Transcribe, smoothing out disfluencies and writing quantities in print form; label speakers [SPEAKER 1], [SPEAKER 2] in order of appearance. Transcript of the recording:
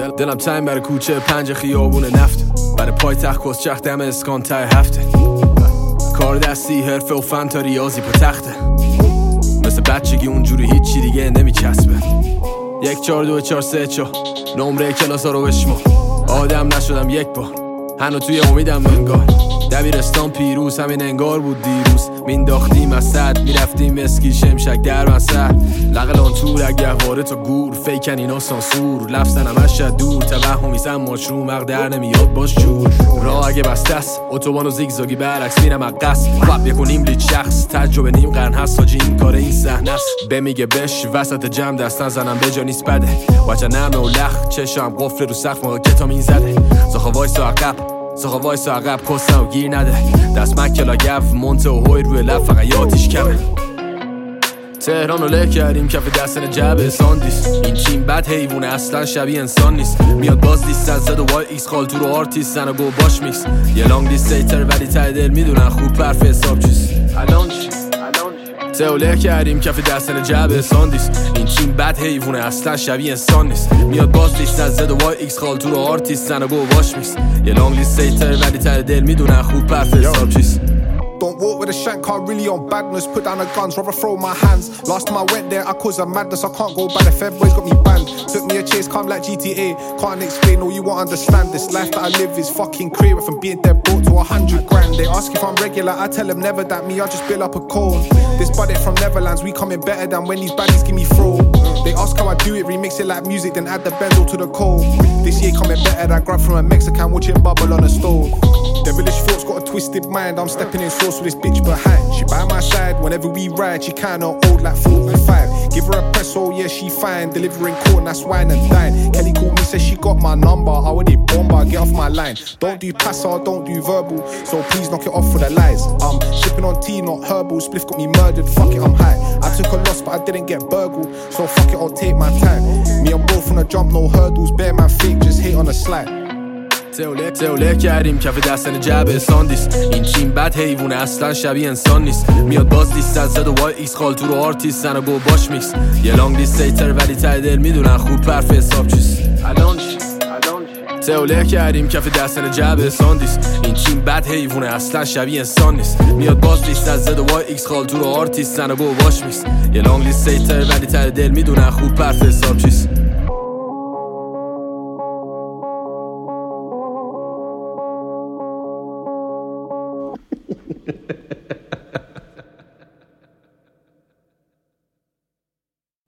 [SPEAKER 1] دلم تنگ برای کوچه پنج خیابون نفت، برای پایتخت کسچخ دم اسکان ته هفته، کار دستی حرفه و فن تا ریاضی پا تخته، مثل بچگی اونجوری هیچی دیگه نمیچسبه. 1 4 2 4 3 4 نمره کلاس ها رو بشما، آدم نشدم یک بار هنو توی امیدم انگار، دبیرستان پیروز همین انگار بود دیروز، مینداختیم از صد میرفتیم مسکی شمشک در مسد، لقلان تور اگهواره تا گور فیکن اینا سانسور، لفظن همش دور توهمیزم ماچرو مغ در نمیاد باش جور، راه اگه بسته است اتوبان و زیگزاگی برعکس میرم اقص، خب یکونیم لید شخص تجربه نیم قرن هست حاجی این کار این صحنه است، بمیگه بش وسط جمع دست نزنم به جا نیست بده، وجه نرمه و لخ چشم قفل رو سقف موقع کتام این زده، زخا وایسا عقب کسم و گیر نده، دست مکلا گف منته و هوی روی لب فقط یادش کمه. تهران رو له کردیم کف دستن جبه ساندیس، این تیم بد حیوونه اصلا شبیه انسان نیست، میاد باز لیستن زد و وای ایکس خال تو رو آرتیستن و گو باش میکس، یه لانگ دیستیتر ولی ته دل میدونن خوب پرف حساب چیست، الان چی؟ له کردیم کف دستن جبه ساندیس، این تیم بد حیوونه اصلا شبیه انسان نیست، میاد باز لیستن زد و وای ایکس خال تو رو آرتیستن و گو باش میکس، یه لانگ دیستیتر ولی ته دل میدونن خوب پرف حساب چیست.
[SPEAKER 2] Don't walk with a shank, I'm really on badness. Put down the guns, rather throw my hands. Last time I went there, I caused a madness. I can't go by the Fed boys got me banned. Took me a chase, come like GTA. Can't explain, all you won't understand. This life that I live is fucking clear. From being dead brought to 100 grand. They ask if I'm regular, I tell them never that me, I just build up a cone. This budget from Netherlands, we coming better than when these baddies give me throw. They ask how I do it, remix it like music, then add the benzo to the cold. This year coming better than grab from a Mexican, watching bubble on the stove. Devilish thoughts got a twisted mind, I'm stepping in sauce with this bitch behind. She by my side whenever we ride, she kinda old like 45. Give her a press, oh yeah she fine, delivering corn, that's wine and dine. Kelly called me, says she got my number, I already bomber, get off my line. Don't do passer, don't do verbal, so please knock it off for the lies. I'm shipping on tea, not herbal, spliff got me murdered, fuck it I'm high. I took a loss but I didn't get burgled, so fuck it I'll take my time. Me and both on a jump, no hurdles, bare man fake, just hate on a slide.
[SPEAKER 1] له کردیم کف دستن جبه ساندیس، این تیم بد حیوونه اصلا شبیه انسان نیست، میاد باز لیست زد و وای ایکس خال تو رو آرتیستن و گو باش میکس، یه لانگ دیستیتر ولی ته دل میدونن خوب پرف حساب چیست، الان چی؟ له کردیم کف دستن جبه ساندیس، این تیم بد حیوونه اصلا شبیه انسان نیست، میاد باز لیست زد و وای ایکس خال تو رو آرتیستن و گو باش میکس، یه لانگ دیستیتر ولی ته دل میدونن خوب پرف حساب چیست.